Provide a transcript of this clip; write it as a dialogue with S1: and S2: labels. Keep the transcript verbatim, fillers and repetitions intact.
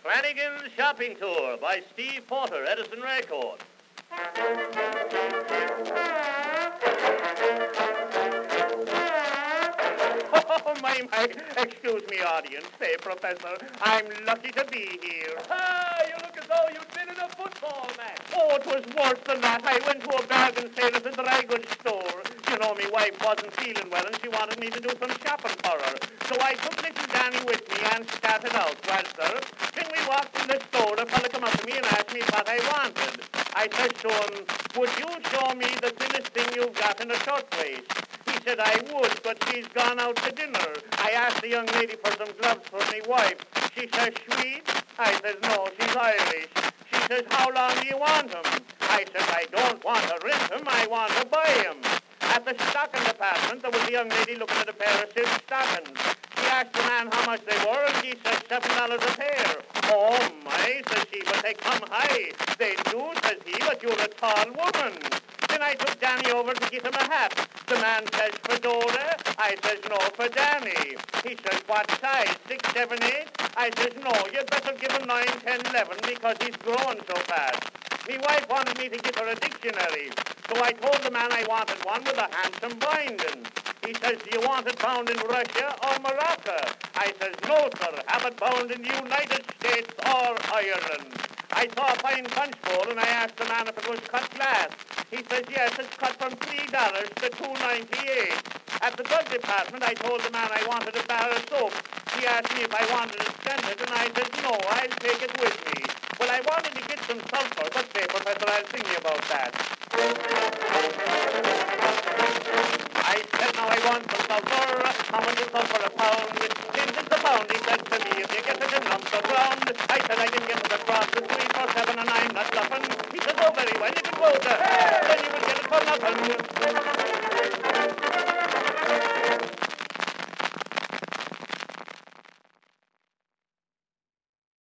S1: Flanagan's Shopping Tour by Steve Porter, Edison Record. Oh, my, my, excuse me, audience. Say, Professor, I'm lucky to be here.
S2: Ah, you look as though you'd been in a football match.
S1: Oh, it was worse than that. I went to a bargain sale at the dry goods store. You know, my wife wasn't feeling well, and she wanted me to do some shopping for her. So I took little Danny with me and started out. Well, sir, when we walked in the store, the fella come up to me and asked me what I wanted. I said to him, would you show me the thinnest thing you've got in a shirtwaist? He said I would, but she's gone out to dinner. I asked the young lady for some gloves for me wife. She says, Swede? I says, no, she's Irish. She says, how long do you want 'em? I says, I don't want to rent 'em, I want to buy 'em. At the stocking department, there was a young lady looking at a pair of silk stockings. She asked the man how much they were, and he said seven dollars a pair. Oh, my, says she, but they come high. They do, says he, but you're a tall woman. Then I took Danny over to get him a hat. The man says, Fedora? I says, no, for Danny. He says, what size, six, seven, eight? I says, no, you'd better give him nine, ten, eleven, because he's growing so fast. Me wife wanted me to give her a dictionary, so I told the man I wanted one with a handsome binding. He says, do you want it bound in Russia or Morocco? I says, no, sir, have it bound in the United States or Ireland. I saw a fine punch bowl, and I asked the man if it was cut glass. He says, yes, it's cut from three dollars to two ninety-eight. At the drug department, I told the man I wanted a bar of soap. He asked me if I wanted it scented, and I said, no, I'll take it with me. Well, I wanted to get some sulfur, but say, Professor, I'll sing you about that. I said, now I want some sulfur. How much is sulfur a pound? Ten cents a pound, he said to me, if you get it in lumps of ground. I said, I can get it across the three, four, seven, and I'm not bluffing. He said, oh, very well, you can go there. Then you will get it for nothing.